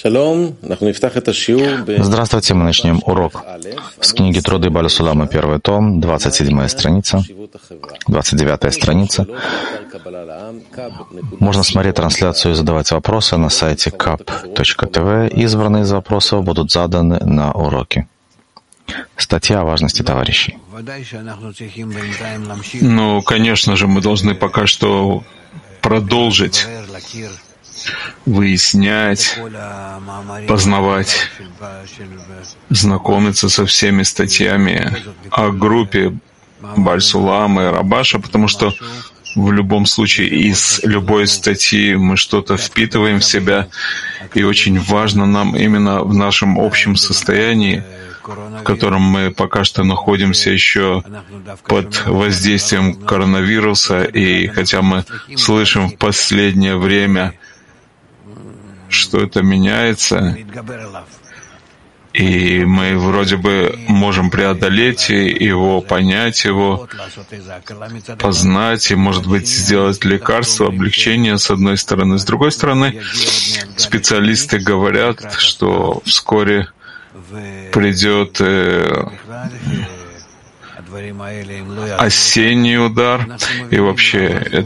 Здравствуйте, мы начнем урок с книги «Труды Бааля Сулама», первый том, 27 страница, 29 страница. Можно смотреть трансляцию и задавать вопросы на сайте kap.tv. Избранные из вопросов будут заданы на уроке. Статья о важности товарищей. Ну, конечно же, мы должны пока что продолжить выяснять, познавать, знакомиться со всеми статьями о группе Бааль Сулама и Рабаша, потому что в любом случае из любой статьи мы что-то впитываем в себя, и очень важно нам именно в нашем общем состоянии, в котором мы пока что находимся еще под воздействием коронавируса, и хотя мы слышим в последнее время, что это меняется, и мы вроде бы можем преодолеть его, понять его, познать и, может быть, сделать лекарство, облегчение с одной стороны. С другой стороны, специалисты говорят, что вскоре придет осенний удар, и вообще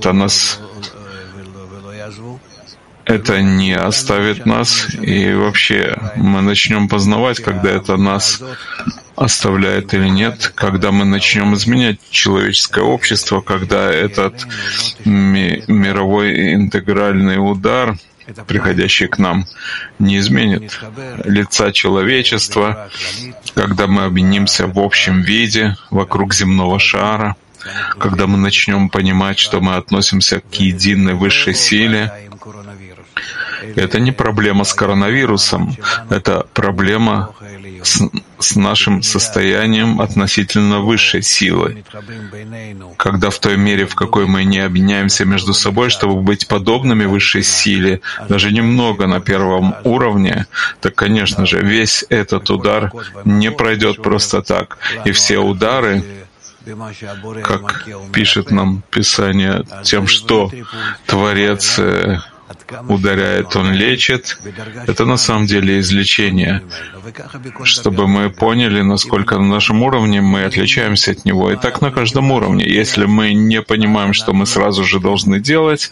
это не оставит нас, и вообще мы начнем познавать, когда это нас оставляет или нет, когда мы начнем изменять человеческое общество, когда этот мировой интегральный удар, приходящий к нам, не изменит лица человечества, когда мы объединимся в общем виде вокруг земного шара, когда мы начнем понимать, что мы относимся к единой высшей силе. Это не проблема с коронавирусом, это проблема с нашим состоянием относительно высшей силы. Когда в той мере, в какой мы не объединяемся между собой, чтобы быть подобными высшей силе, даже немного на первом уровне, то, конечно же, весь этот удар не пройдет просто так. И все удары, как пишет нам Писание, тем, что Творец ударяет, Он лечит. Это на самом деле излечение, чтобы мы поняли, насколько на нашем уровне мы отличаемся от Него. И так на каждом уровне. Если мы не понимаем, что мы сразу же должны делать,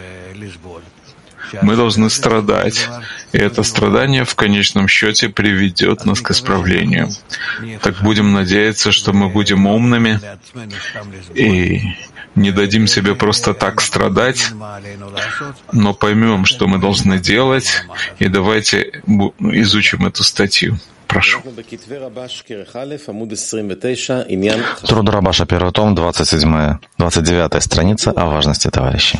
мы должны страдать. И это страдание в конечном счете приведет нас к исправлению. Так будем надеяться, что мы будем умными и не дадим себе просто так страдать, но поймем, что мы должны делать, и давайте изучим эту статью. Прошу. Труд Рабаша, первый том, 29 страница о важности товарищей.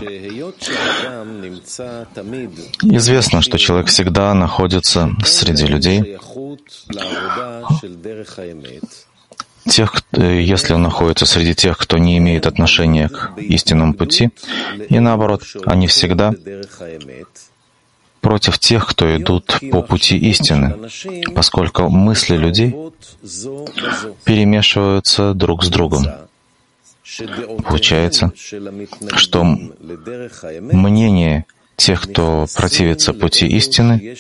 Известно, что человек всегда находится среди людей, если он находится среди тех, кто не имеет отношения к истинному пути, и наоборот, они всегда против тех, кто идут по пути истины, поскольку мысли людей перемешиваются друг с другом. Получается, что мнение тех, кто противится пути истины,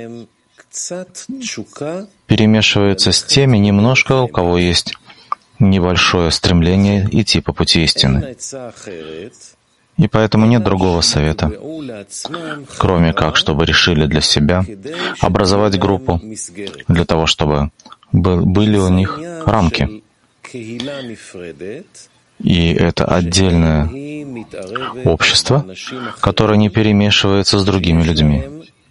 перемешивается с теми немножко, у кого есть небольшое стремление идти по пути истины. И поэтому нет другого совета, кроме как, чтобы решили для себя образовать группу, для того, чтобы были у них рамки. И это отдельное общество, которое не перемешивается с другими людьми,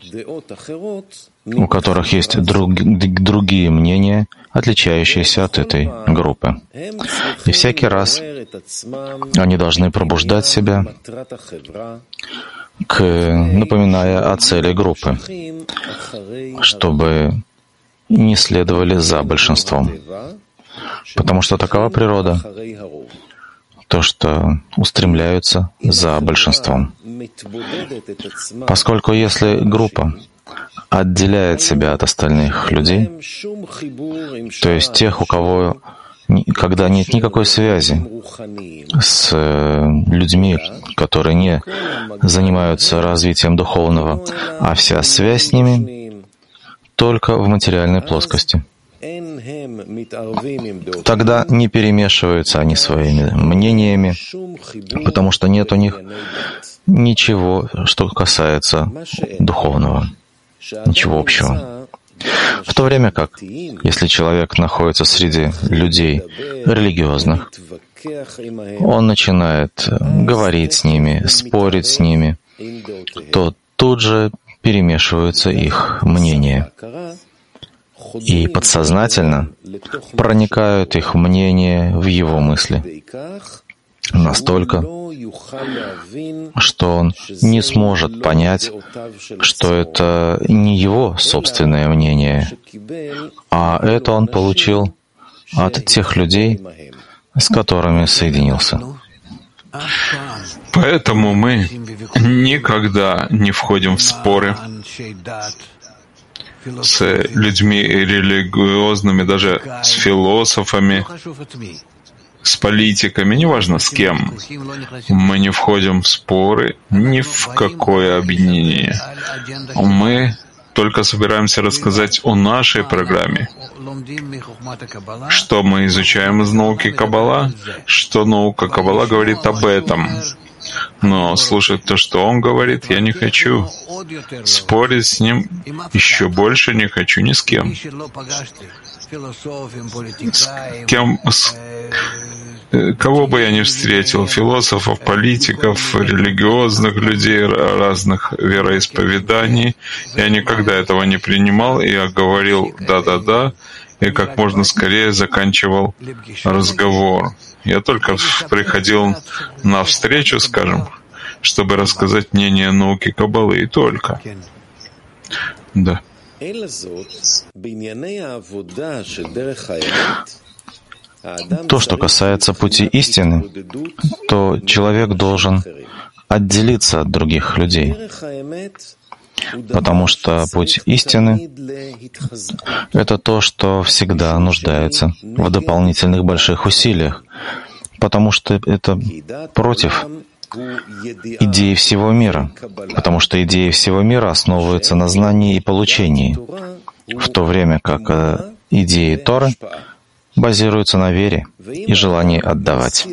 у которых есть другие мнения, отличающиеся от этой группы. И всякий раз они должны пробуждать себя, напоминая о цели группы, чтобы не следовали за большинством. Потому что такова природа, то, что устремляются за большинством. Поскольку если группа отделяет себя от остальных людей, то есть тех, у кого, когда нет никакой связи с людьми, которые не занимаются развитием духовного, а вся связь с ними только в материальной плоскости. Тогда не перемешиваются они своими мнениями, потому что нет у них ничего, что касается духовного, ничего общего. В то время как, если человек находится среди людей религиозных, он начинает говорить с ними, спорить с ними, то тут же перемешиваются их мнения. И подсознательно проникают их мнения в его мысли настолько, что он не сможет понять, что это не его собственное мнение, а это он получил от тех людей, с которыми соединился. Поэтому мы никогда не входим в споры с людьми религиозными, даже с философами, с политиками, неважно с кем. Мы не входим в споры ни в какое объединение. Мы только собираемся рассказать о нашей программе. Что мы изучаем из науки Каббала, что наука Каббала говорит об этом. Но слушать то, что он говорит, я не хочу. Спорить с ним еще больше не хочу ни с кем. Кого бы я ни встретил, философов, политиков, религиозных людей разных вероисповеданий, я никогда этого не принимал, я говорил «да-да-да», и как можно скорее заканчивал разговор. Я только приходил на встречу, скажем, чтобы рассказать мнение науки Каббалы, и только. Да. То, что касается пути истины, то человек должен отделиться от других людей, потому что путь истины — это то, что всегда нуждается в дополнительных больших усилиях, потому что это против идеи всего мира, потому что идеи всего мира основываются на знании и получении, в то время как идеи Торы базируются на вере и желании отдавать.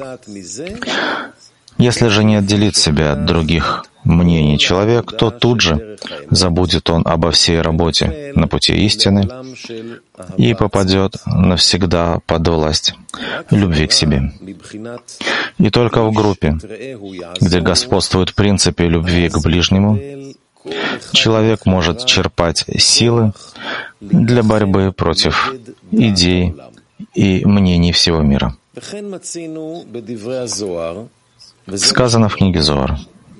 Если же не отделит себя от других мнений человек, то тут же забудет он обо всей работе на пути истины и попадет навсегда под власть любви к себе. И только в группе, где господствуют принципы любви к ближнему, человек может черпать силы для борьбы против идей и мнений всего мира. Сказано в книге Зоар: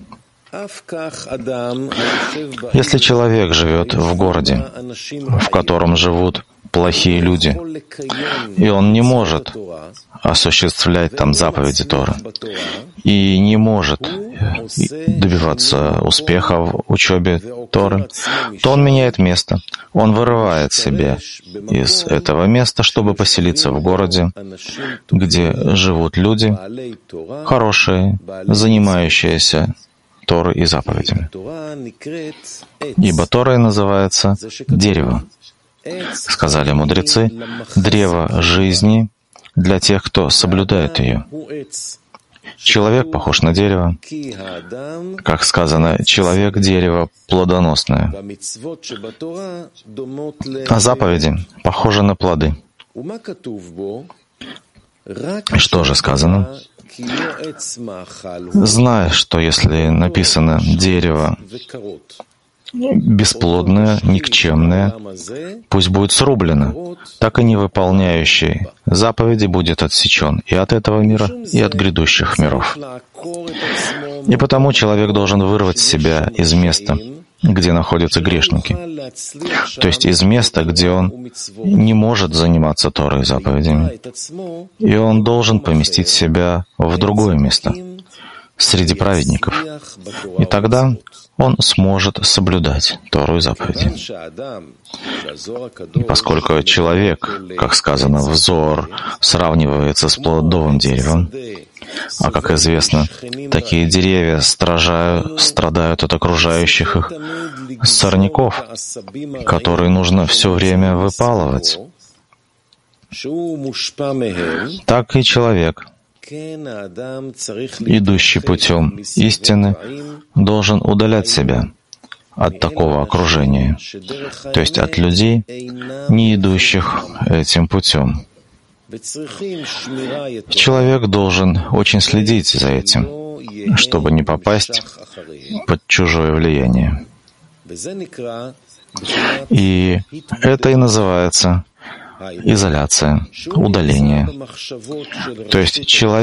если человек живет в городе, в котором живут плохие люди, и он не может осуществлять там заповеди Торы, и не может добиваться успеха в учебе Торы, то он меняет место. Он вырывает себя из этого места, чтобы поселиться в городе, где живут люди хорошие, занимающиеся Торой и заповедями. Ибо Тора называется дерево. Сказали мудрецы, древо жизни для тех, кто соблюдает ее. Человек похож на дерево. Как сказано, человек — дерево плодоносное. А заповеди похожи на плоды. Что же сказано? Зная, что если написано «дерево бесплодное, никчемное, пусть будет срублено, так и не выполняющий заповеди будет отсечен и от этого мира, и от грядущих миров. И потому человек должен вырвать себя из места, где находятся грешники, то есть из места, где он не может заниматься Торой и заповедями, и он должен поместить себя в другое место, среди праведников. И тогда он сможет соблюдать Тору и заповеди. И поскольку человек, как сказано в Зоар, сравнивается с плодовым деревом, а, как известно, такие деревья страдают от окружающих их сорняков, которые нужно все время выпалывать, так и человек, идущий путем истины, должен удалять себя от такого окружения, то есть от людей, не идущих этим путем. Человек должен очень следить за этим, чтобы не попасть под чужое влияние. И это и называется изоляция, удаление. То есть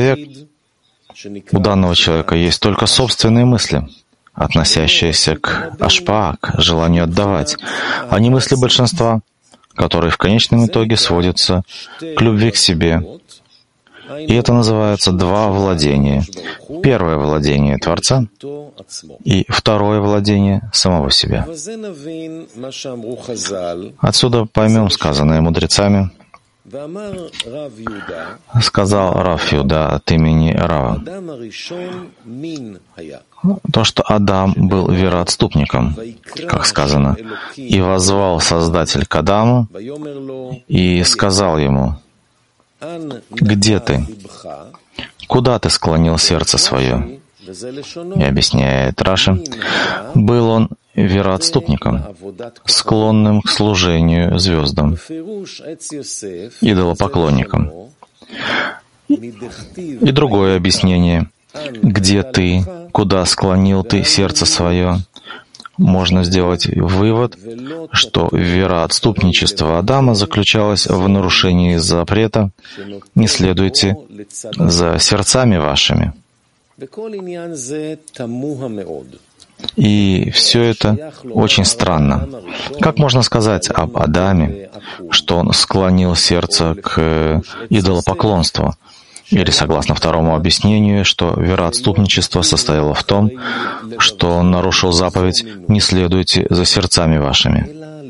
у данного человека есть только собственные мысли, относящиеся к ашпа, к желанию отдавать, а не мысли большинства, которые в конечном итоге сводятся к любви к себе. И это называется два владения. Первое владение Творца и второе владение самого себя. Отсюда поймем сказанное мудрецами. Сказал Рав Юда от имени Рава, то, что Адам был вероотступником, как сказано, и воззвал Создатель к Адаму и сказал ему: «Где ты? Куда ты склонил сердце свое?» И объясняет Раши, был он вероотступником, склонным к служению звездам, идолопоклонникам. И другое объяснение: «Где ты? Куда склонил ты сердце свое?» Можно сделать вывод, что вероотступничество Адама заключалось в нарушении запрета «Не следуйте за сердцами вашими». И все это очень странно. Как можно сказать об Адаме, что он склонил сердце к идолопоклонству? Или, согласно второму объяснению, что вероотступничество состояло в том, что он нарушил заповедь «Не следуйте за сердцами вашими».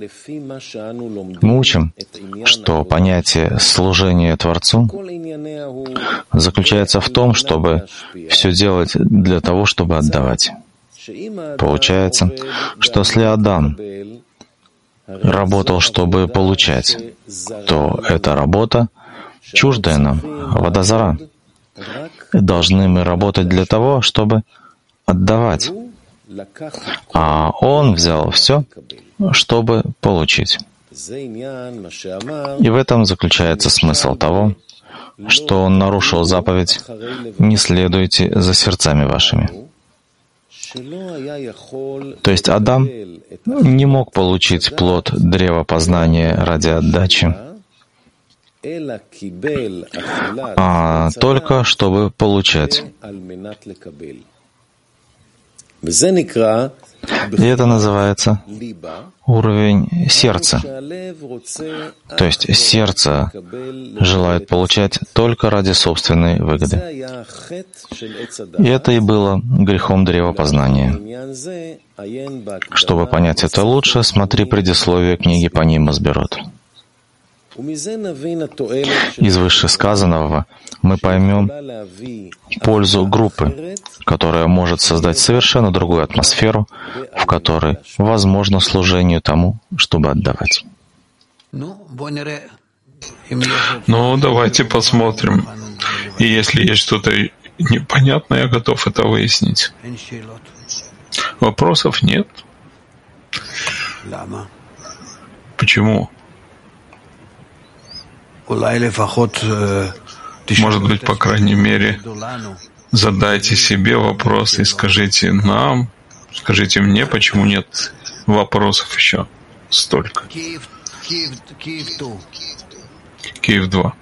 Мы учим, что понятие служения Творцу заключается в том, чтобы все делать для того, чтобы отдавать. Получается, что если Адам работал, чтобы получать, то эта работа чуждая нам, водозара. Должны мы работать для того, чтобы отдавать. А он взял все, чтобы получить. И в этом заключается смысл того, что он нарушил заповедь «Не следуйте за сердцами вашими». То есть Адам не мог получить плод древа познания ради отдачи, а только чтобы получать. И это называется уровень сердца. То есть сердце желает получать только ради собственной выгоды. И это и было грехом древа познания. Чтобы понять это лучше, смотри предисловие книги Паним Масбирот. Из вышесказанного мы поймем пользу группы, которая может создать совершенно другую атмосферу, в которой возможно служение тому, чтобы отдавать. Давайте посмотрим. И если есть что-то непонятное, я готов это выяснить. Вопросов нет. Почему? Может быть, по крайней мере, задайте себе вопрос и скажите нам, скажите мне, почему нет вопросов еще столько. Киев 2.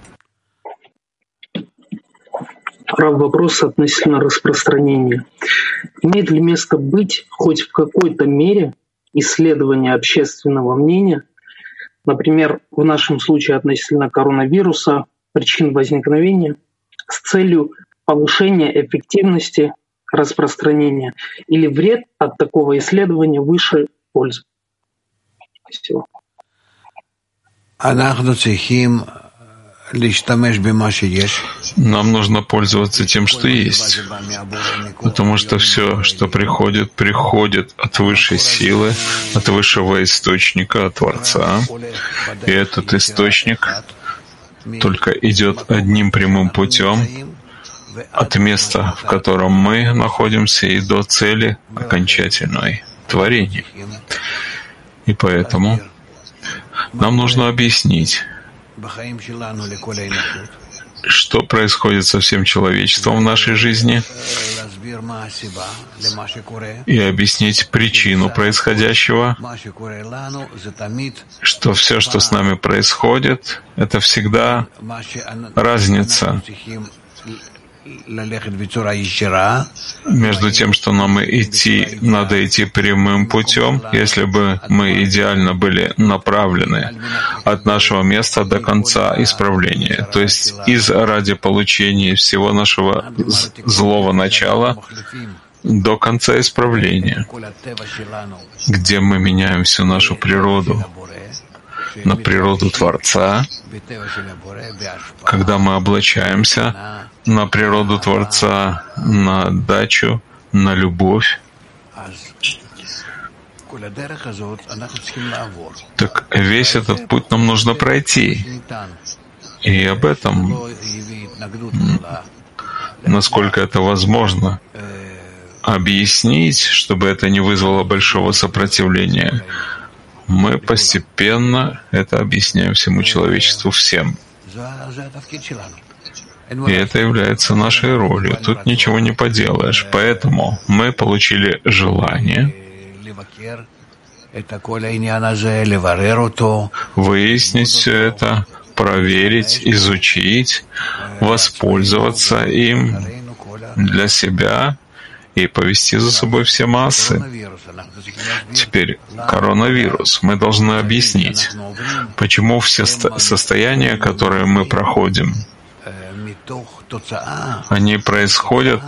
Вопрос относительно распространения. Имеет ли место быть хоть в какой-то мере исследование общественного мнения, например, в нашем случае относительно коронавируса, причин возникновения, с целью повышения эффективности распространения, или вред от такого исследования выше пользы? Спасибо. Нам нужно пользоваться тем, что есть, потому что все, что приходит, приходит от высшей силы, от высшего источника, от Творца. И этот источник только идет одним прямым путем от места, в котором мы находимся, и до цели окончательной — творения. И поэтому нам нужно объяснить, что происходит со всем человечеством в нашей жизни, и объяснить причину происходящего, что все, что с нами происходит, это всегда разница между тем, что нам надо идти прямым путем, если бы мы идеально были направлены от нашего места до конца исправления, то есть ради получения всего нашего злого начала до конца исправления, где мы меняем всю нашу природу на природу Творца, когда мы облачаемся на природу Творца, на отдачу, на любовь. Так весь этот путь нам нужно пройти. И об этом, насколько это возможно, объяснить, чтобы это не вызвало большого сопротивления. Мы постепенно это объясняем всему человечеству, всем. И это является нашей ролью. Тут ничего не поделаешь. Поэтому мы получили желание выяснить все это, проверить, изучить, воспользоваться им для себя и повести за собой все массы. Теперь коронавирус. Мы должны объяснить, почему все состояния, которые мы проходим, они происходят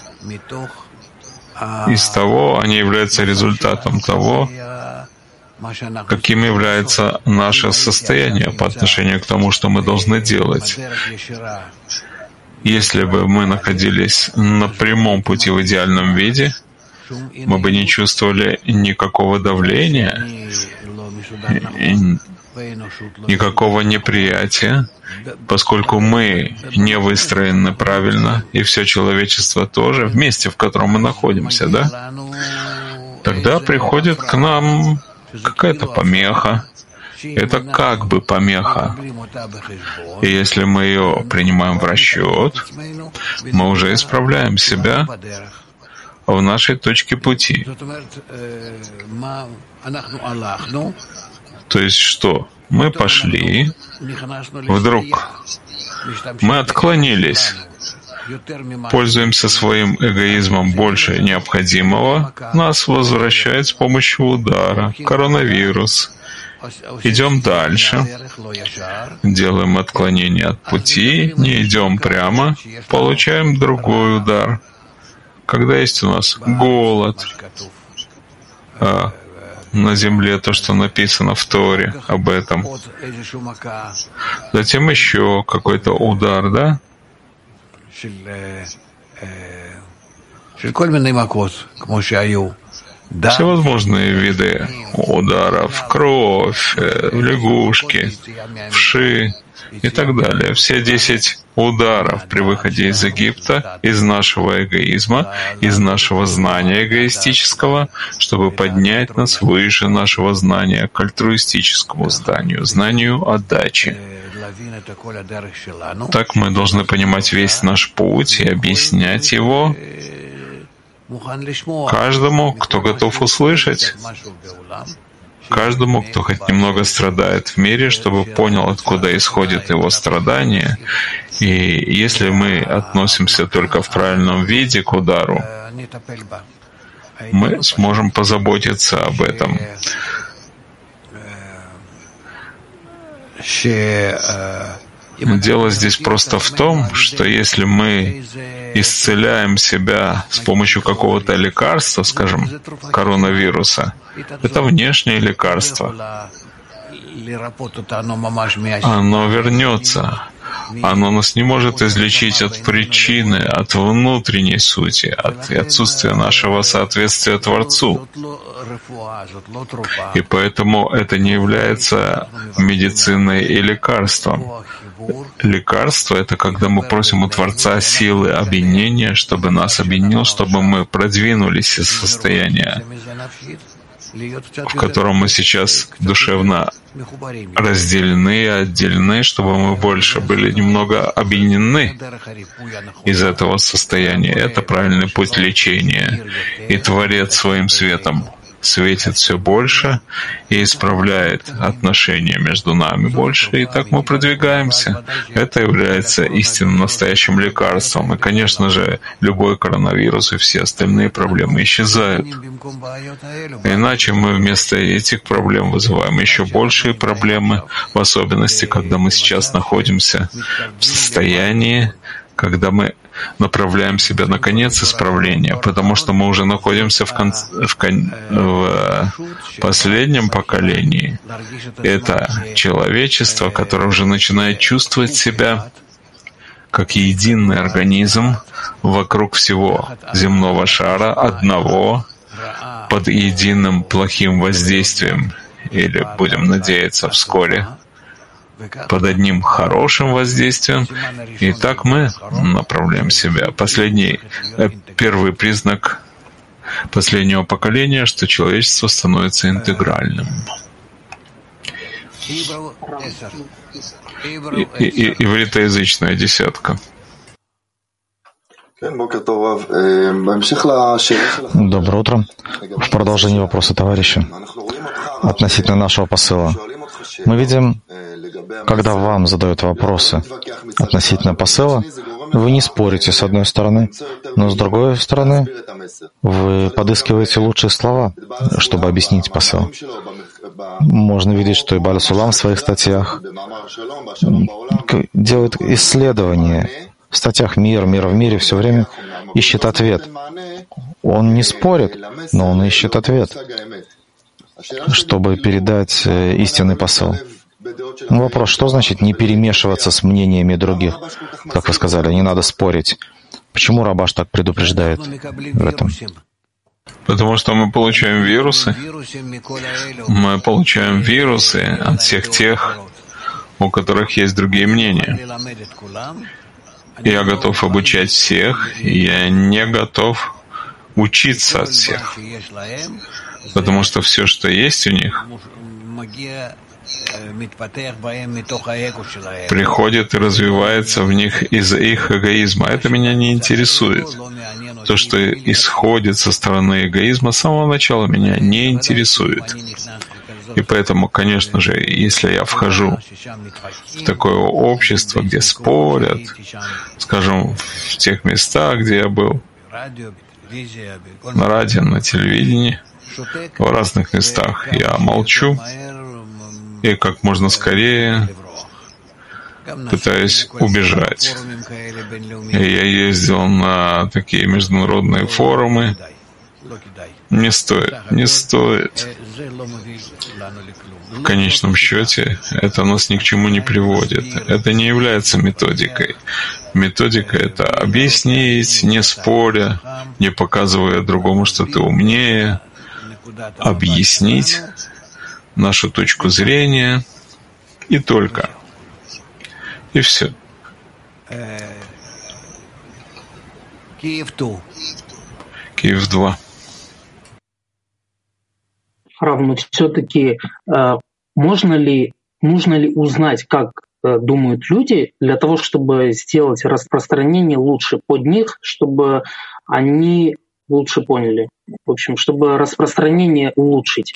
из того, они являются результатом того, каким является наше состояние по отношению к тому, что мы должны делать. Если бы мы находились на прямом пути в идеальном виде, мы бы не чувствовали никакого давления, никакого неприятия, поскольку мы не выстроены правильно, и все человечество тоже, в месте, в котором мы находимся, да? Тогда приходит к нам какая-то помеха. Это как бы помеха. И если мы ее принимаем в расчет, мы уже исправляем себя в нашей точке пути. То есть что? Мы пошли, вдруг мы отклонились, пользуемся своим эгоизмом больше необходимого, нас возвращает с помощью удара, коронавирус. Идем дальше, делаем отклонение от пути, не идем прямо, получаем другой удар. Когда есть у нас голод, на земле то, что написано в Торе об этом. Затем еще какой-то удар, да? Всевозможные виды ударов, кровь, лягушки, вши и так далее. Все 10 ударов при выходе из Египта, из нашего эгоизма, из нашего знания эгоистического, чтобы поднять нас выше нашего знания к альтруистическому знанию отдачи. Так мы должны понимать весь наш путь и объяснять его каждому, кто готов услышать, каждому, кто хоть немного страдает в мире, чтобы понял, откуда исходит его страдание. И если мы относимся только в правильном виде к удару, мы сможем позаботиться об этом. Дело здесь просто в том, что если мы исцеляем себя с помощью какого-то лекарства, скажем, коронавируса, это внешнее лекарство. Оно вернется. Оно нас не может излечить от причины, от внутренней сути, от отсутствия нашего соответствия Творцу. И поэтому это не является медициной и лекарством. Лекарство — это когда мы просим у Творца силы объединения, чтобы нас объединил, чтобы мы продвинулись из состояния, в котором мы сейчас душевно разделены и отделены, чтобы мы больше были немного объединены из этого состояния. Это правильный путь лечения. И Творец своим светом светит все больше и исправляет отношения между нами больше, и так мы продвигаемся. Это является истинным настоящим лекарством. И, конечно же, любой коронавирус и все остальные проблемы исчезают. Иначе мы вместо этих проблем вызываем еще большие проблемы, в особенности, когда мы сейчас находимся в состоянии, когда мы направляем себя на конец исправления, потому что мы уже находимся в последнем поколении. Это человечество, которое уже начинает чувствовать себя как единый организм вокруг всего земного шара, одного, под единым плохим воздействием, или, будем надеяться, вскоре, под одним хорошим воздействием, и так мы направляем себя. Первый признак последнего поколения, что человечество становится интегральным. Ивритоязычная десятка. Доброе утро. В продолжении вопроса товарища относительно нашего посыла. Мы видим, когда вам задают вопросы относительно посыла, вы не спорите с одной стороны, но с другой стороны вы подыскиваете лучшие слова, чтобы объяснить посыл. Можно видеть, что и Бааль Сулам в своих статьях делает исследования. В статьях «Мир в мире» все время ищет ответ. Он не спорит, но он ищет ответ, чтобы передать истинный посыл. Вопрос, что значит не перемешиваться с мнениями других? Как вы сказали, не надо спорить. Почему Рабаш так предупреждает в этом? Потому что мы получаем вирусы. Мы получаем вирусы от всех тех, у которых есть другие мнения. Я готов обучать всех, и я не готов учиться от всех. Потому что все, что есть у них, приходит и развивается в них из-за их эгоизма. Это меня не интересует. То, что исходит со стороны эгоизма, с самого начала меня не интересует. И поэтому, конечно же, если я вхожу в такое общество, где спорят, скажем, в тех местах, где я был, на радио, на телевидении, в разных местах, я молчу и как можно скорее пытаюсь убежать. И я ездил на такие международные форумы. Не стоит. В конечном счете, это нас ни к чему не приводит. Это не является методикой. Методика — это объяснить, не споря, не показывая другому, что ты умнее, объяснить нашу точку зрения, и только. И все. Киев 2. Рав, но все-таки нужно ли узнать, как думают люди, для того, чтобы сделать распространение лучше под них, чтобы они лучше поняли? В общем, чтобы распространение улучшить.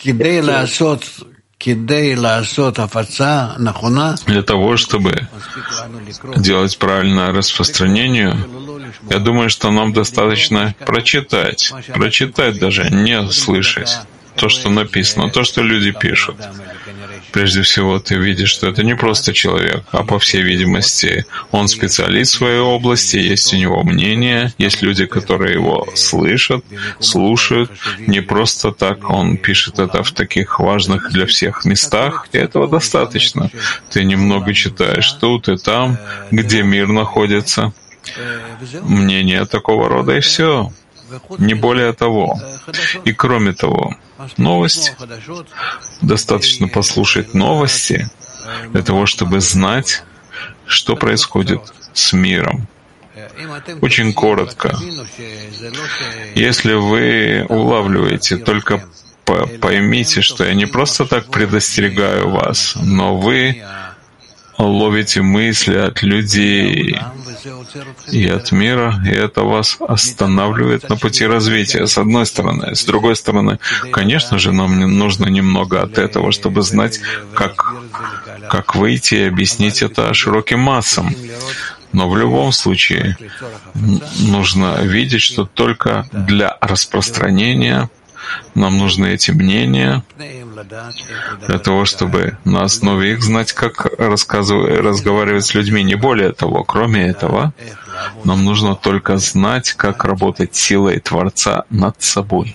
Для того, чтобы делать правильное распространение, я думаю, что нам достаточно прочитать даже не слышать. то, что написано, то, что люди пишут. Прежде всего, ты видишь, что это не просто человек, а, по всей видимости, он специалист в своей области, есть у него мнение, есть люди, которые его слышат, слушают. Не просто так он пишет это в таких важных для всех местах, и этого достаточно. Ты немного читаешь тут и там, где мир находится. Мнение такого рода, и все. Не более того. И кроме того, новости. Достаточно послушать новости для того, чтобы знать, что происходит с миром. Очень коротко. Если вы улавливаете, только поймите, что я не просто так предостерегаю вас, но вы ловите мысли от людей и от мира, и это вас останавливает на пути развития, с одной стороны. С другой стороны, конечно же, нам нужно немного от этого, чтобы знать, как выйти и объяснить это широким массам. Но в любом случае нужно видеть, что только для распространения нам нужны эти мнения, для того, чтобы на основе их знать, как разговаривать с людьми. Не более того, кроме этого, нам нужно только знать, как работать силой Творца над собой.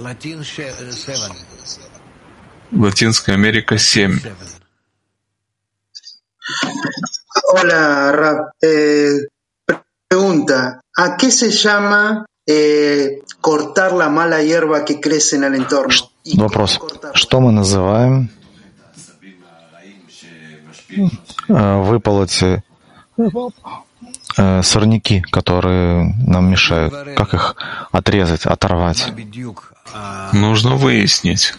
Латинская Америка 7. Hola, Rab. Pregunta, ¿a qué se llama cortar la mala hierba que crece en el entorno? Вопрос. Что мы называем выполоть сорняки, которые нам мешают? Как их отрезать, оторвать? Нужно выяснить,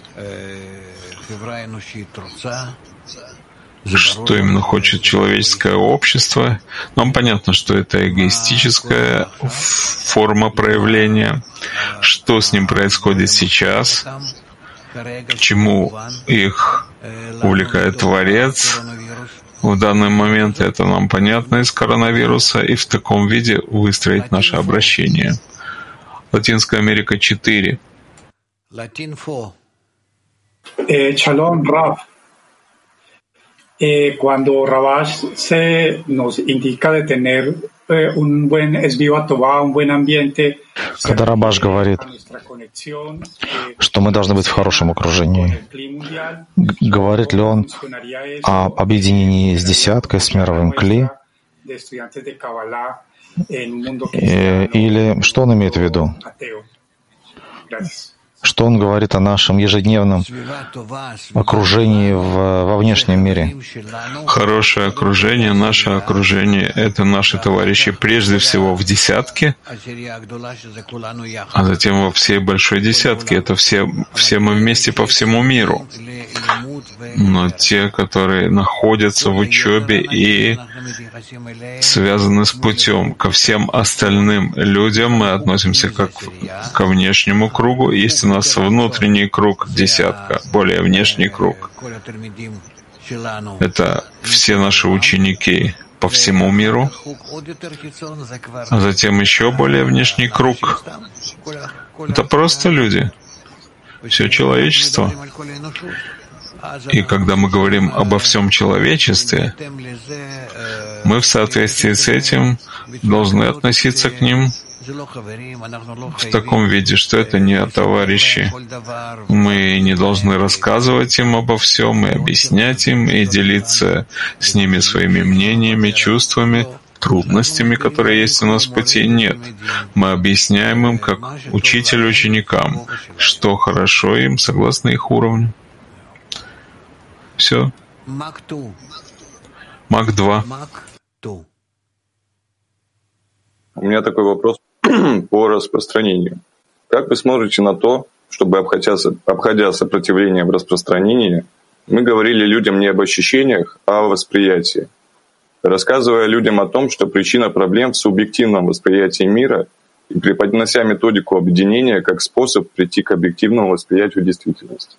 что именно хочет человеческое общество. Нам понятно, что это эгоистическая форма проявления, что с ним происходит сейчас, к чему их увлекает Творец. В данный момент это нам понятно из коронавируса, и в таком виде выстроить наше обращение. Латинская Америка 4. Shalom, Rav. Cuando Rabash nos indica de tener un buen esviva Tová, un buen ambiente, когда Рабаш говорит, что мы должны быть в хорошем окружении, говорит ли он о объединении с десяткой, с мировым кли, или что он имеет в виду? Что он говорит о нашем ежедневном окружении во внешнем мире? Хорошее окружение, наше окружение — это наши товарищи прежде всего в десятке, а затем во всей большой десятке. Это все мы вместе по всему миру. Но те, которые находятся в учебе и связаны с путем, ко всем остальным людям мы относимся как ко внешнему кругу. Есть у нас внутренний круг, десятка, более внешний круг. Это все наши ученики по всему миру. А затем еще более внешний круг. Это просто люди. Все человечество. И когда мы говорим обо всем человечестве, мы в соответствии с этим должны относиться к ним в таком виде, что это не товарищи. Мы не должны рассказывать им обо всем, и объяснять им, и делиться с ними своими мнениями, чувствами, трудностями, которые есть у нас в пути. Нет. Мы объясняем им, как учитель ученикам, что хорошо им согласно их уровню. Все. Мак 2. У меня такой вопрос по распространению. Как вы смотрите на то, чтобы, обходя сопротивление в распространении, мы говорили людям не об ощущениях, а о восприятии, рассказывая людям о том, что причина проблем в субъективном восприятии мира и преподнося методику объединения как способ прийти к объективному восприятию действительности?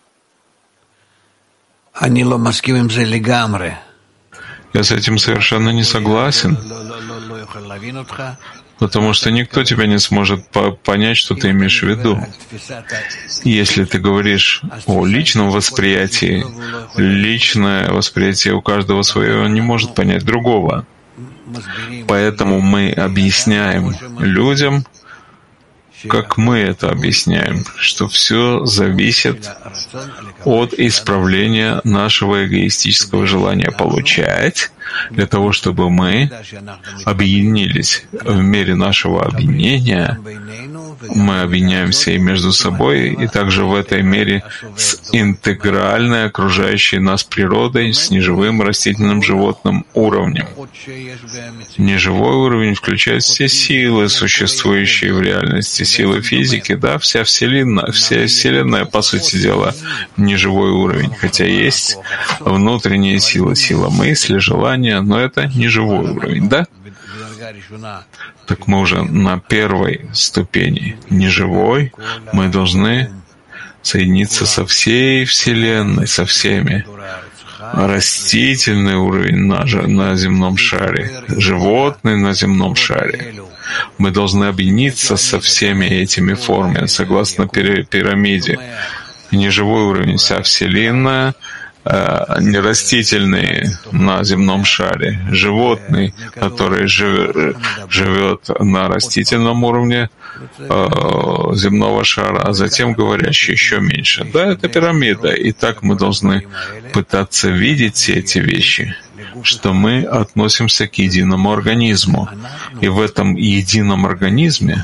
Я с этим совершенно не согласен. Потому что никто тебя не сможет понять, что ты имеешь в виду. Если ты говоришь о личном восприятии, личное восприятие у каждого свое, он не может понять другого. Поэтому мы объясняем людям, как мы это объясняем, что все зависит от исправления нашего эгоистического желания получать, для того, чтобы мы объединились. В мере нашего объединения мы объединяемся и между собой, и также в этой мере с интегральной окружающей нас природой, с неживым растительным животным уровнем. Неживой уровень включает все силы, существующие в реальности, силы физики, да, вся Вселенная, по сути дела, неживой уровень, хотя есть внутренняя сила, сила мысли, желания, но это неживой уровень, да? Так мы уже на первой ступени неживой, мы должны соединиться со всей Вселенной, со всеми. Растительный уровень на земном шаре, животный на земном шаре. Мы должны объединиться со всеми этими формами, согласно пирамиде. Неживой уровень — вся Вселенная, нерастительный на земном шаре, животный, который живет на растительном уровне земного шара, а затем говорящий еще меньше. Да, это пирамида. И так мы должны пытаться видеть все эти вещи, что мы относимся к единому организму. И в этом едином организме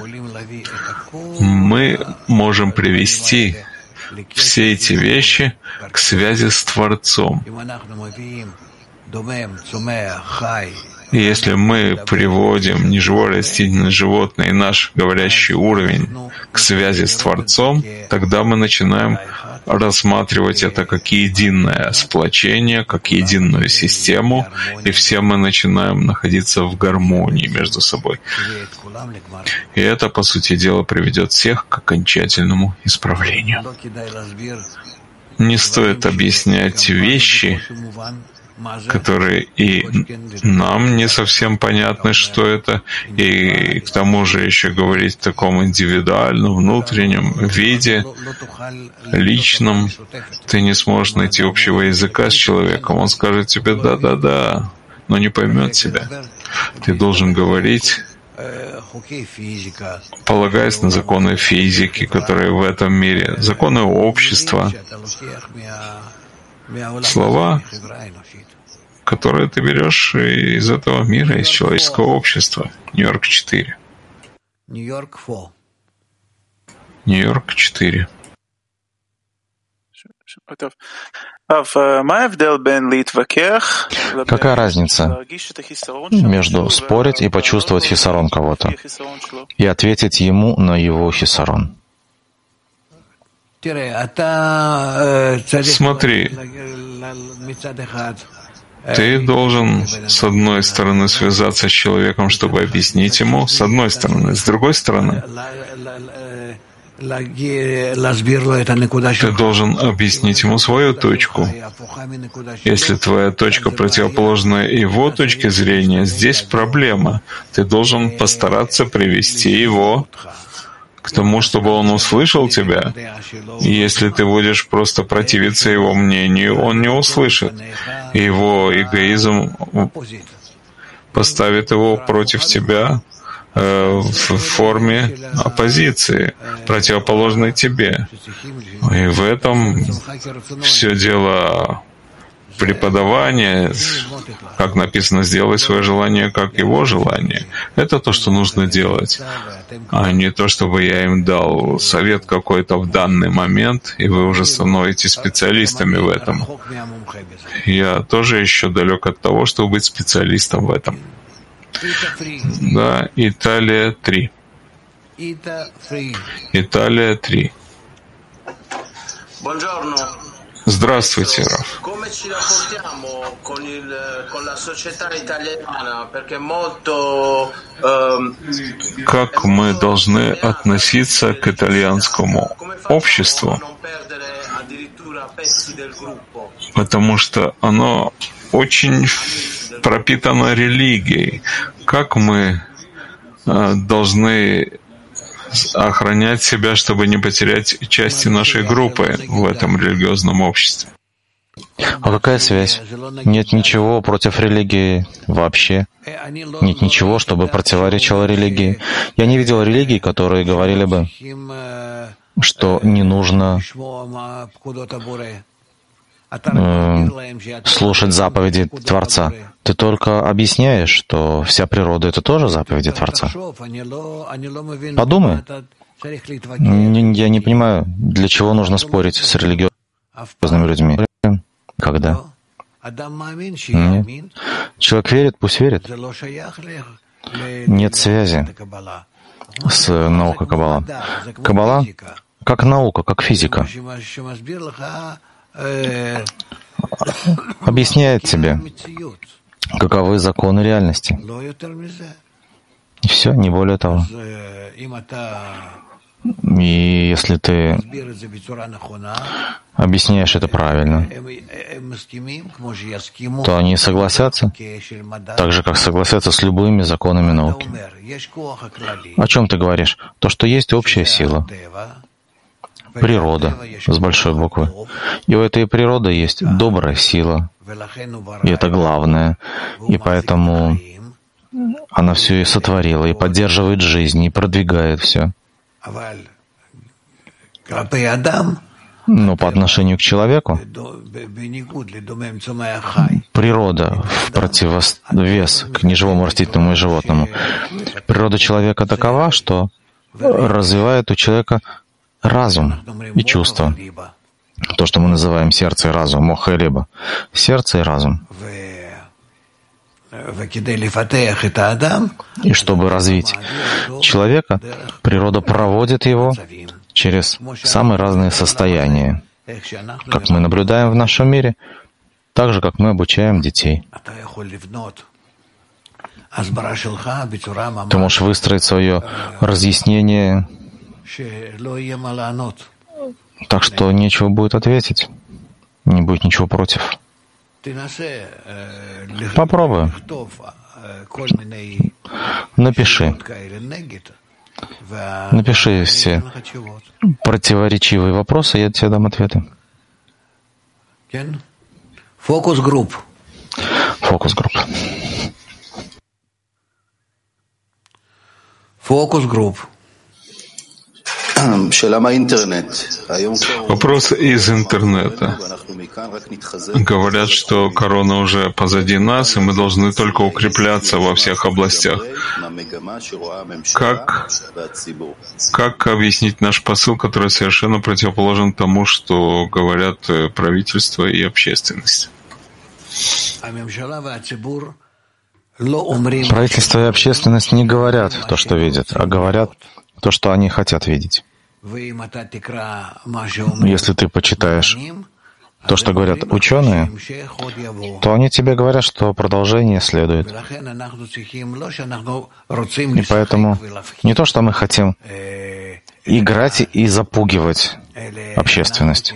мы можем привести все эти вещи к связи с Творцом. И если мы приводим неживое растительное животное и наш говорящий уровень к связи с Творцом, тогда мы начинаем рассматривать это как единое сплочение, как единую систему, и все мы начинаем находиться в гармонии между собой. И это, по сути дела, приведет всех к окончательному исправлению. Не стоит объяснять вещи, которые и нам не совсем понятны, что это, и к тому же еще говорить в таком индивидуальном, внутреннем виде, личном. Ты не сможешь найти общего языка с человеком. Он скажет тебе «да-да-да», но не поймет тебя. Ты должен говорить, полагаясь на законы физики, которые в этом мире, законы общества, слова, которые ты берешь из этого мира, из человеческого общества. Нью-Йорк 4. Нью-Йорк 4. Какая разница между спорить и почувствовать хисарон кого-то и ответить ему на его хисарон? Смотри, ты должен, с одной стороны, связаться с человеком, чтобы объяснить ему, с одной стороны. С другой стороны, ты должен объяснить ему свою точку. Если твоя точка противоположна его точке зрения, здесь проблема. Ты должен постараться привести его к тому, чтобы он услышал тебя. И если ты будешь просто противиться его мнению, он не услышит. И его эгоизм поставит его против тебя в форме оппозиции, противоположной тебе. И в этом все дело преподавания, как написано, сделай свое желание, как его желание. Это то, что нужно делать, а не то, чтобы я им дал совет какой-то в данный момент, и вы уже становитесь специалистами в этом. Я тоже еще далек от того, чтобы быть специалистом в этом. Да, Италия 3. Италия 3. Здравствуйте, Раф. Как мы должны относиться к итальянскому обществу? Потому что оно очень пропитано религией. Как мы должны охранять себя, чтобы не потерять части нашей группы в этом религиозном обществе. А какая связь? Нет ничего против религии вообще. Нет ничего, чтобы противоречило религии. Я не видел религий, которые говорили бы, что не нужно слушать заповеди Творца. Ты только объясняешь, что вся природа — это тоже заповеди Творца. Подумай. Я не понимаю, для чего нужно спорить с религиозными людьми. Когда? Нет. Человек верит, пусть верит. Нет связи с наукой Каббала. Каббала как наука, как физика. Объясняет тебе, каковы законы реальности. И все, не более того. И если ты объясняешь это правильно, то они согласятся, так же, как согласятся с любыми законами науки. О чем ты говоришь? То, что есть общая сила, природа с большой буквы. И у этой природы есть добрая сила, и это главное. И поэтому она все и сотворила, и поддерживает жизнь, и продвигает все. Но по отношению к человеку природа в противовес к неживому растительному и животному. Природа человека такова, что развивает у человека разум и чувства. То, что мы называем сердце и разум, моха и леба. Сердце и разум. И чтобы развить человека, природа проводит его через самые разные состояния, как мы наблюдаем в нашем мире, так же, как мы обучаем детей. Ты можешь выстроить свое разъяснение так, что нечего будет ответить, не будет ничего против. Попробуй. Напиши. Напиши все противоречивые вопросы, я тебе дам ответы. Фокус-групп. Фокус-групп. Фокус-групп. Вопрос из интернета. Говорят, что корона уже позади нас, и мы должны только укрепляться во всех областях. Как объяснить наш посыл, который совершенно противоположен тому, что говорят правительство и общественность? Правительство и общественность не говорят то, что видят, а говорят то, что они хотят видеть. Если ты почитаешь то, что говорят ученые, то они тебе говорят, что продолжение следует. И поэтому не то, что мы хотим играть и запугивать общественность.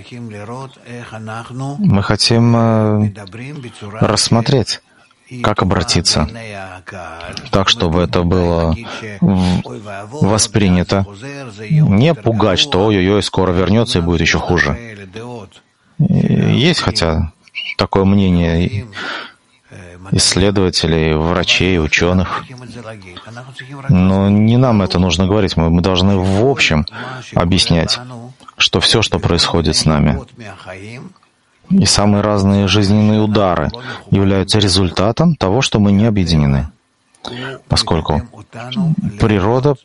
Мы хотим рассмотреть, как обратиться, так, чтобы это было воспринято. Не пугать, что ой-ой-ой, скоро вернется и будет еще хуже. Есть, хотя, такое мнение исследователей, врачей, ученых. Но не нам это нужно говорить. Мы должны в общем объяснять, что все, что происходит с нами, и самые разные жизненные удары являются результатом того, что мы не объединены. Поскольку природа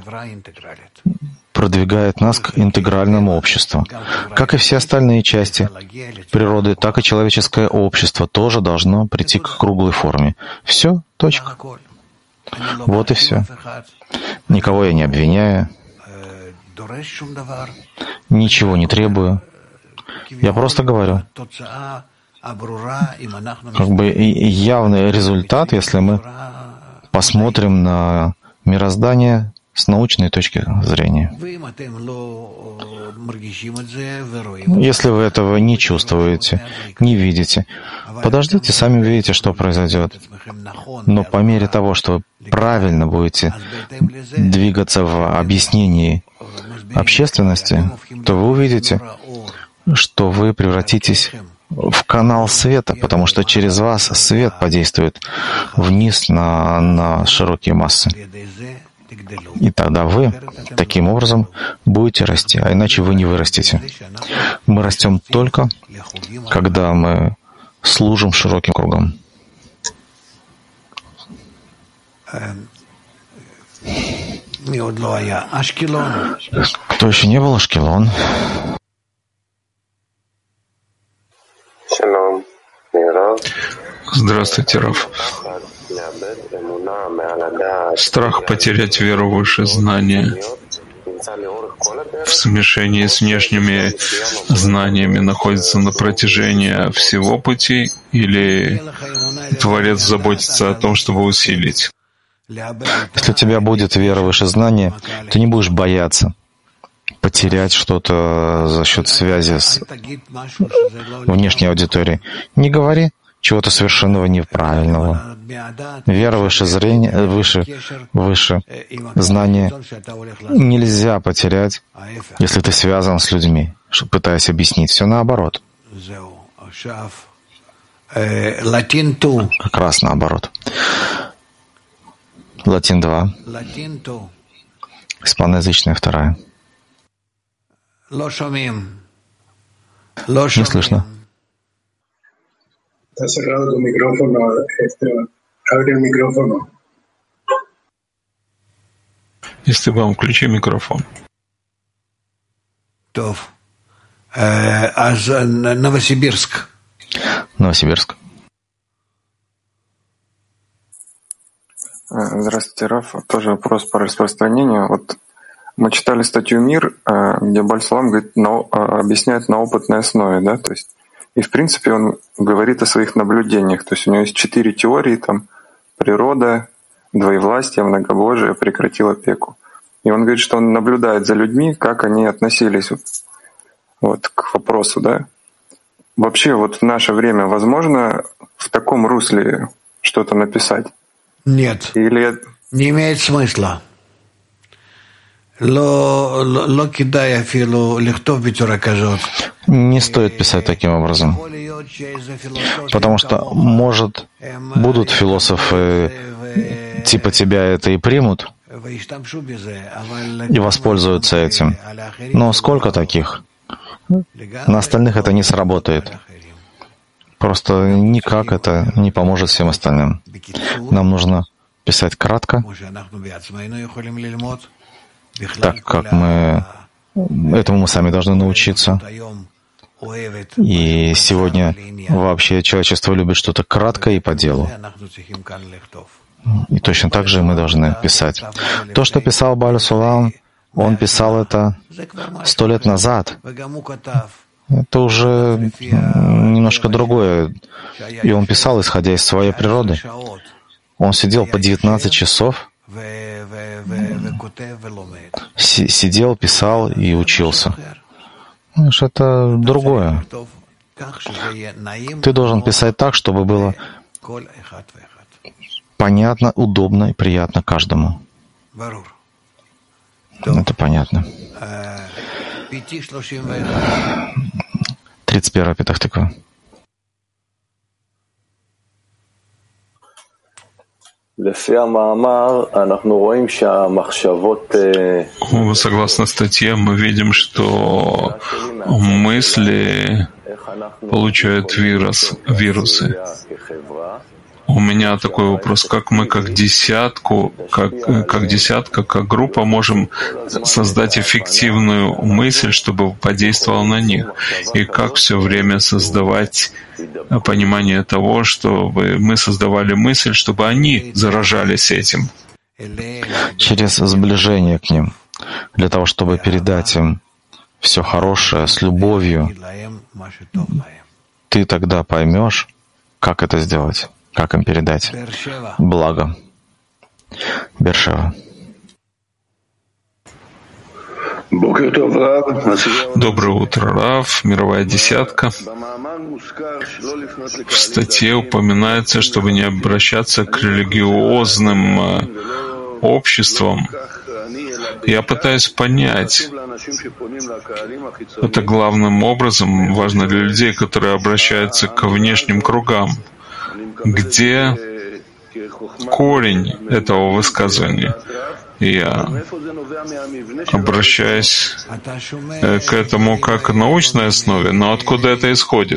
продвигает нас к интегральному обществу. Как и все остальные части природы, так и человеческое общество тоже должно прийти к круглой форме. Все, точка. Вот и все. Никого я не обвиняю, ничего не требую. Я просто говорю, как бы явный результат, если мы посмотрим на мироздание с научной точки зрения. Если вы этого не чувствуете, не видите, подождите, сами увидите, что произойдет. Но по мере того, что вы правильно будете двигаться в объяснении общественности, то вы увидите, что вы превратитесь в канал света, потому что через вас свет подействует вниз на широкие массы. И тогда вы таким образом будете расти, а иначе вы не вырастете. Мы растем только, когда мы служим широким кругом. Кто еще не был? Ашкелон. Здравствуйте, Рав. Страх потерять веру выше знания в смешении с внешними знаниями находится на протяжении всего пути, или Творец заботится о том, чтобы усилить? Если у тебя будет вера выше знания, ты не будешь бояться потерять что-то за счет связи с внешней аудиторией. Не говори чего-то совершенного неправильного. Вера выше зрения, выше знания нельзя потерять, если ты связан с людьми, пытаясь объяснить. Все наоборот. Как раз наоборот. Латин 2. Испаноязычная 2. Не слышно. Está cerrado tu micrófono, abre el micrófono. Esteban, включи микрофон. Новосибирск. Новосибирск. Здравствуйте, Раф. Тоже вопрос по распространению. Вот мы читали статью «Мир», где Баль-Салам говорит, объясняет на опытной основе, да, то есть и, в принципе, он говорит о своих наблюдениях. То есть у него есть 4 теории, там, природа, двоевластие, многобожие, прекратил опеку. И он говорит, что он наблюдает за людьми, как они относились вот к вопросу, да. Вообще, вот в наше время возможно в таком русле что-то написать? Нет, Или... не имеет смысла. Не стоит писать таким образом, потому что, может, будут философы типа тебя это и примут, и воспользуются этим. Но сколько таких? На остальных это не сработает. Просто никак это не поможет всем остальным. Нам нужно писать кратко, так как этому мы сами должны научиться. И сегодня вообще человечество любит что-то краткое и по делу. И точно так же мы должны писать. То, что писал Баль-Салам, он писал это 100 лет назад. Это уже немножко другое. И он писал, исходя из своей природы. Он сидел по 19 часов, сидел, писал и учился. Знаешь, это другое. Ты должен писать так, чтобы было понятно, удобно и приятно каждому. Это понятно. 31 Петах Тиква. Согласно статье, мы видим, что мысли получают вирусы. У меня такой вопрос: как мы, как десятка, как группа, можем создать эффективную мысль, чтобы подействовала на них? И как все время создавать понимание того, чтобы мы создавали мысль, чтобы они заражались этим? Через сближение к ним, для того, чтобы передать им все хорошее с любовью, ты тогда поймешь, как это сделать. Как им передать благо? Бершева. Доброе утро, Рав. Мировая десятка. В статье упоминается, чтобы не обращаться к религиозным обществам. Я пытаюсь понять, это главным образом важно для людей, которые обращаются к внешним кругам. Где корень этого высказывания? Я обращаюсь к этому как к научной основе, но откуда это исходит?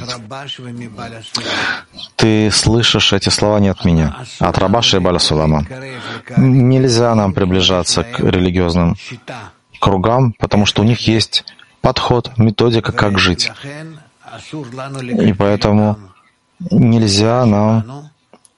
Ты слышишь эти слова не от меня, а от Рабаша и Баля Сулама. Нельзя нам приближаться к религиозным кругам, потому что у них есть подход, методика, как жить. И поэтому нельзя нам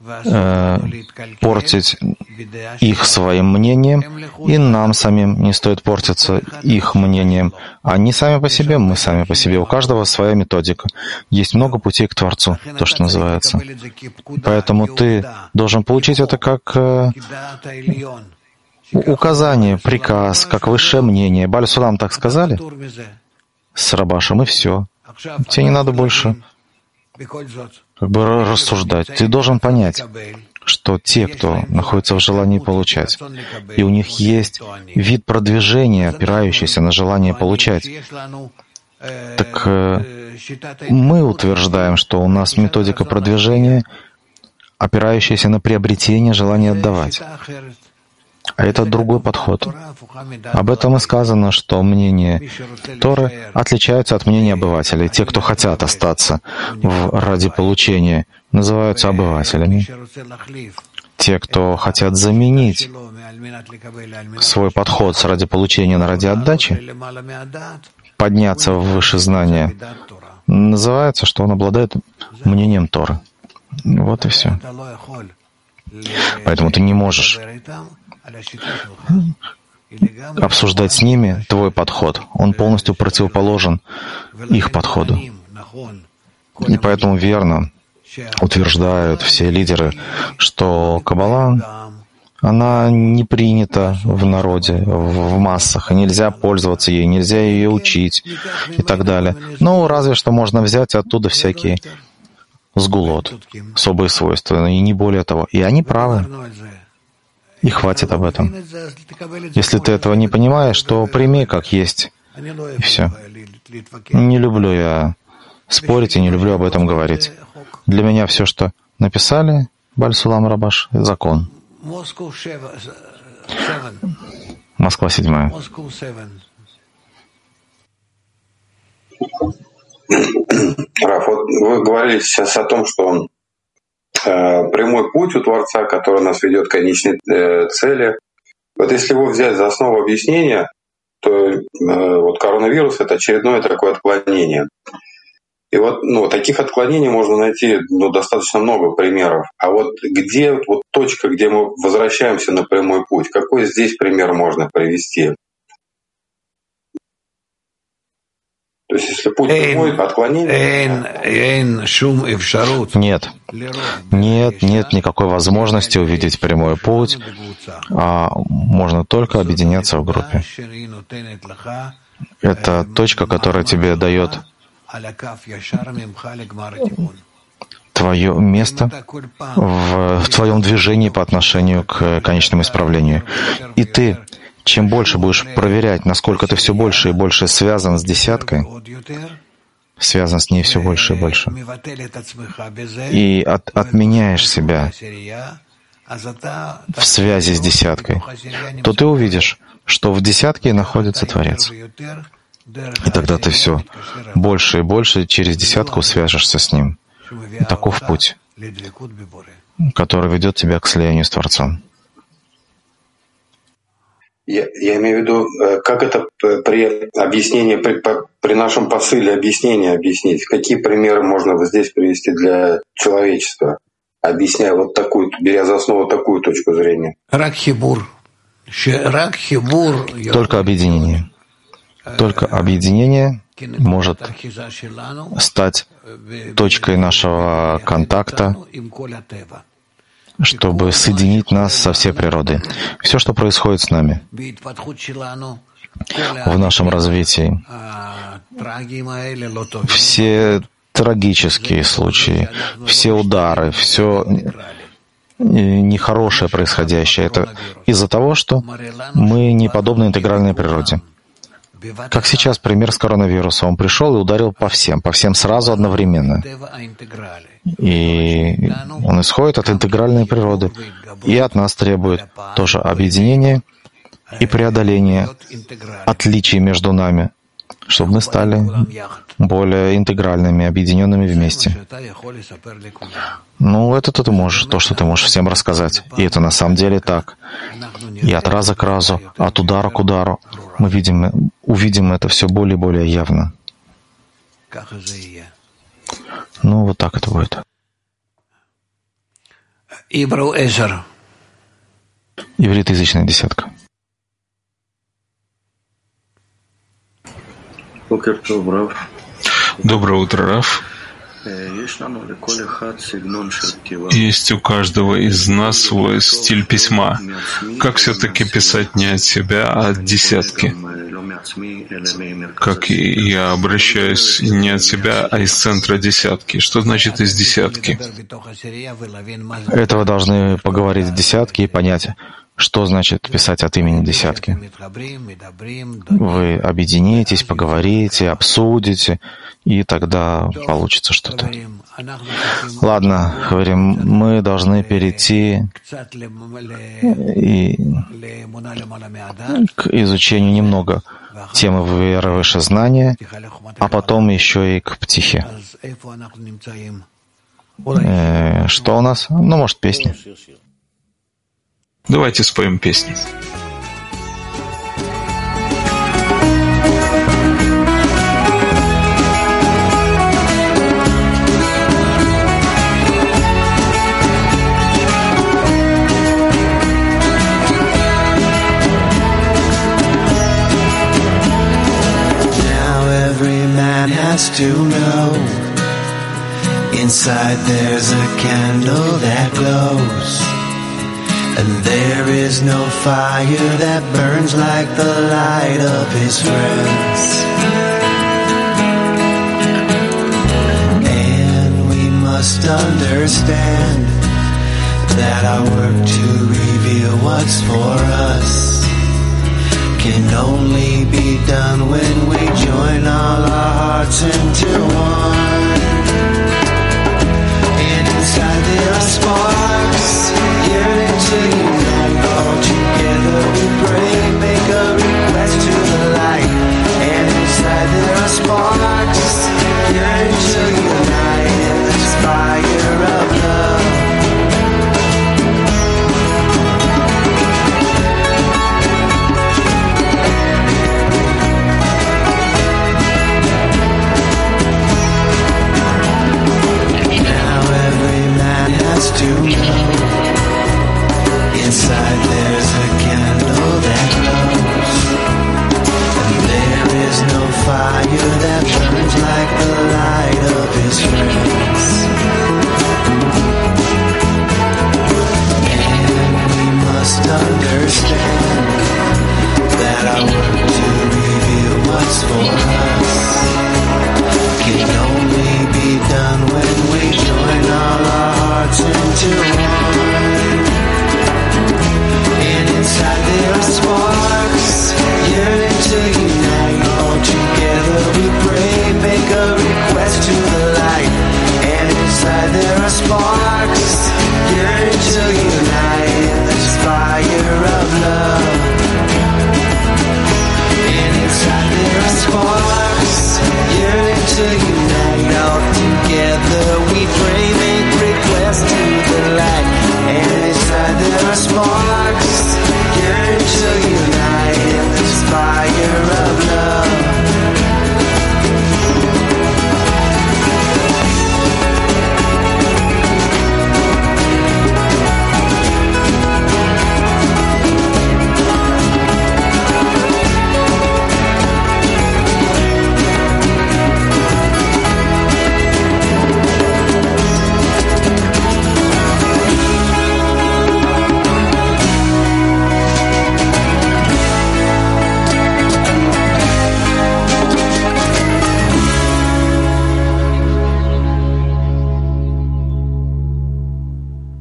портить их своим мнением, и нам самим не стоит портиться их мнением. Они сами по себе, мы сами по себе. У каждого своя методика. Есть много путей к Творцу, то, что называется. Поэтому ты должен получить это как указание, приказ, как высшее мнение. Баль Сулам так сказали с Рабашем, и все. Тебе не надо больше рассуждать. Ты должен понять, что те, кто находится в желании получать, и у них есть вид продвижения, опирающийся на желание получать, так мы утверждаем, что у нас методика продвижения, опирающаяся на приобретение желания отдавать. А это другой подход. Об этом и сказано, что мнение Торы отличаются от мнения обывателей. Те, кто хотят остаться ради получения, называются обывателями. Те, кто хотят заменить свой подход ради получения на ради отдачи, подняться в высшее знание, называется, что он обладает мнением Торы. Вот и все. Поэтому ты не можешь обсуждать с ними твой подход. Он полностью противоположен их подходу. И поэтому верно утверждают все лидеры, что Каббала, она не принята в народе, в массах, и нельзя пользоваться ей, нельзя ее учить и так далее. Ну, разве что можно взять оттуда всякие сгулот, особые свойства, и не более того. И они правы. И хватит об этом. Если ты этого не понимаешь, то прими как есть. И все. Не люблю я спорить и не люблю об этом говорить. Для меня все, что написали Баль Сулам и Рабаш, закон. Москва 7. Раф, вот вы говорили сейчас о том, что прямой путь у Творца, который нас ведет к конечной цели. Вот если его взять за основу объяснения, то вот коронавирус — это очередное такое отклонение. И вот таких отклонений можно найти достаточно много примеров. А вот где вот точка, где мы возвращаемся на прямой путь? Какой здесь пример можно привести? То есть, если путь прямой, отклонение... Нет никакой возможности увидеть прямой путь, а можно только объединяться в группе. Это точка, которая тебе дает твое место в твоем движении по отношению к конечному исправлению. И ты, чем больше будешь проверять, насколько ты все больше и больше связан с десяткой, связан с ней все больше и больше, и отменяешь себя в связи с десяткой, то ты увидишь, что в десятке находится Творец. И тогда ты все больше и больше через десятку свяжешься с Ним. И таков путь, который ведет тебя к слиянию с Творцом. Я имею в виду, как это при объяснении, при нашем посыле объяснения объяснить? Какие примеры можно вот здесь привести для человечества, объясняя вот такую, беря за основу такую точку зрения? Только объединение. Только объединение может стать точкой нашего контакта, чтобы соединить нас со всей природой. Все, что происходит с нами, в нашем развитии. Все трагические случаи, все удары, все нехорошее происходящее, это из-за того, что мы не подобны интегральной природе. Как сейчас пример с коронавирусом. Он пришел и ударил по всем сразу одновременно. И он исходит от интегральной природы. И от нас требует тоже объединения и преодоления отличий между нами, чтобы мы стали более интегральными, объединенными вместе. Ну, это ты можешь, то, что ты можешь всем рассказать. И это на самом деле так. И от раза к разу, от удара к удару мы увидим это все более и более явно. Ну, вот так это будет. Ивритоязычная десятка. Доброе утро, Рав. Есть у каждого из нас свой стиль письма. Как все-таки писать не от себя, а от десятки? Как я обращаюсь не от себя, а из центра десятки? Что значит из десятки? Это вы должны поговорить в десятке и понять, что значит писать от имени десятки. Вы объединитесь, поговорите, обсудите, и тогда получится что-то. Ладно, говорим, мы должны перейти к изучению немного темы веры выше знания, а потом еще и к птихе. Что у нас? Ну, может, песни. Давайте споем песню. Has to know inside there's a candle that glows, and there is no fire that burns like the light of his friends. And we must understand that our work to reveal what's for us can only be done when we join all our hearts into one. And inside there are sparks, yearning to unite. All together we pray, make a request to the light. And inside there are sparks, yearning to unite in this fire of love. To know